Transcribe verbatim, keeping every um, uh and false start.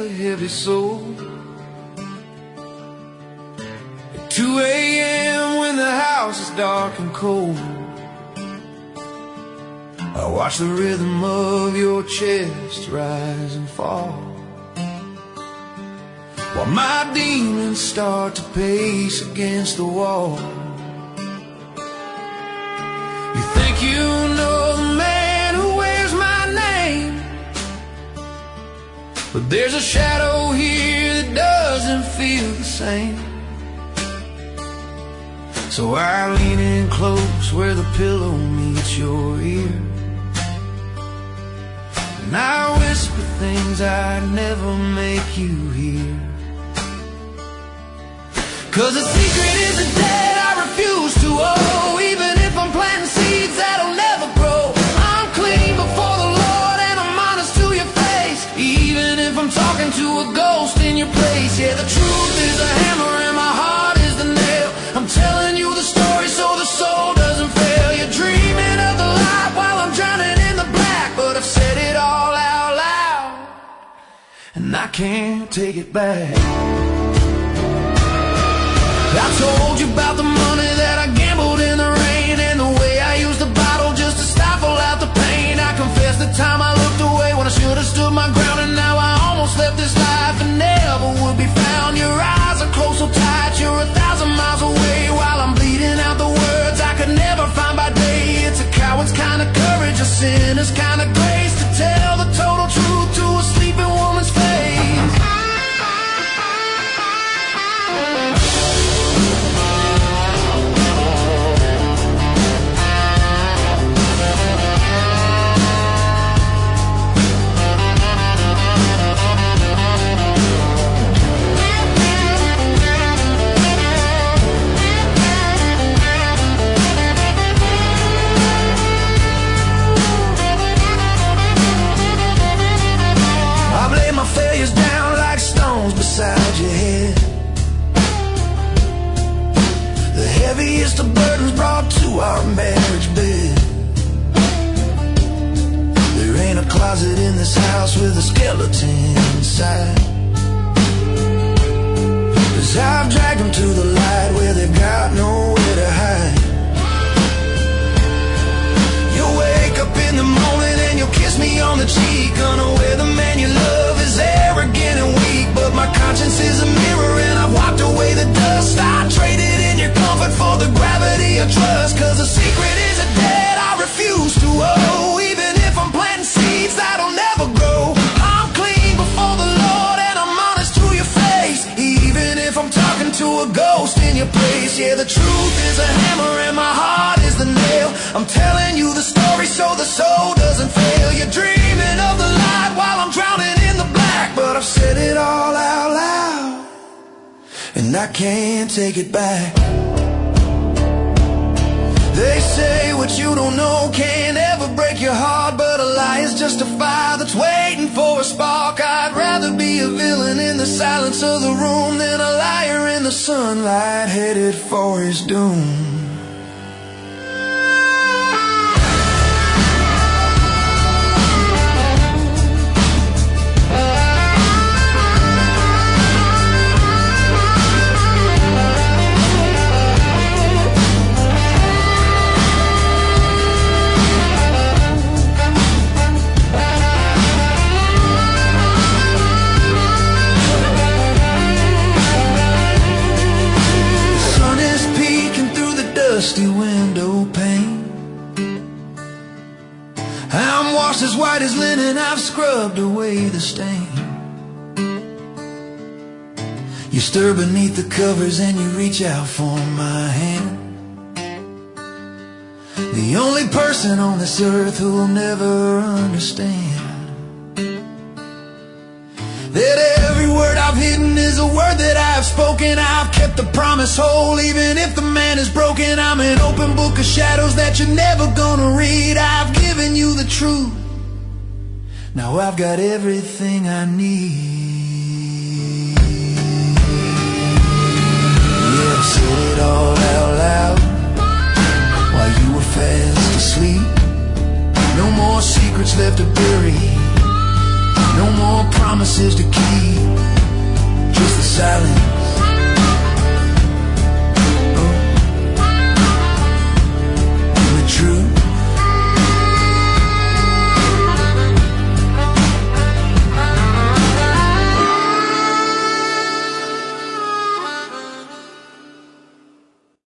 a heavy soul. At two A M when the house is dark and cold, I watch the rhythm of your chest rise and fall, while my demons start to pace against the wall. You think you know the man who wears my name, but there's a shadow here that doesn't feel the same. So I lean in close where the pillow meets your ear, and I whisper things I'd never make you hear. 'Cause a secret is a debt I refuse to owe, even if I'm planting seeds that'll never grow. I'm clean before the Lord and I'm honest to your face, even if I'm talking to a ghost in your place. Yeah, the truth is a hammer and my heart is the nail. I'm telling you the story so the soul doesn't fail. You're dreaming of the light while I'm drowning in the black, but I've said it all out loud and I can't take it back. I told you about the money that I gambled in the rain, and the way I used the bottle just to stifle out the pain. I confess the time I looked away when I should have stood my ground, and now I almost left this life and never would be found. Your eyes are close so tight, you're a thousand miles away, while I'm bleeding out the words I could never find by day. It's a coward's kind of courage, a sinner's kind of grace, to tell the total truth to a sleeping woman's face. Beside your head, the heaviest of burdens brought to our marriage bed. There ain't a closet in this house with a skeleton inside, 'cause I've dragged them to the light where they've got nowhere to hide. You'll wake up in the morning and you'll kiss me on the cheek, unaware the man you love is arrogant and weak. But my conscience is a mirror and I've wiped away the dust. I traded in your comfort for the gravity of trust, 'cause a secret is a debt I refuse to owe, even if I'm planting seeds that'll never grow. I'm clean before the Lord and I'm honest to your face, even if I'm talking to a ghost in your place. Yeah, the truth is a hammer and my heart is the nail. I'm telling you the story so the soul doesn't fail. You're dreaming of the light while I'm drowning in the black, but I've said it all out loud and I can't take it back. They say what you don't know can't ever break your heart, but a lie is just a fire that's waiting for a spark. I'd rather be a villain in the silence of the room than a liar in the sunlight headed for his doom. Dusty window pane, I'm washed as white as linen, I've scrubbed away the stain. You stir beneath the covers and you reach out for my hand, the only person on this earth who will never understand that every word I've hidden is a word that I've spoken. I've kept the promise whole, even if the man is broken. I'm an open book of shadows that you're never gonna read. I've given you the truth, now I've got everything I need. Yeah, I've said it all out loud while you were fast asleep. No more secrets left to bury, no No more promises to keep, just the silence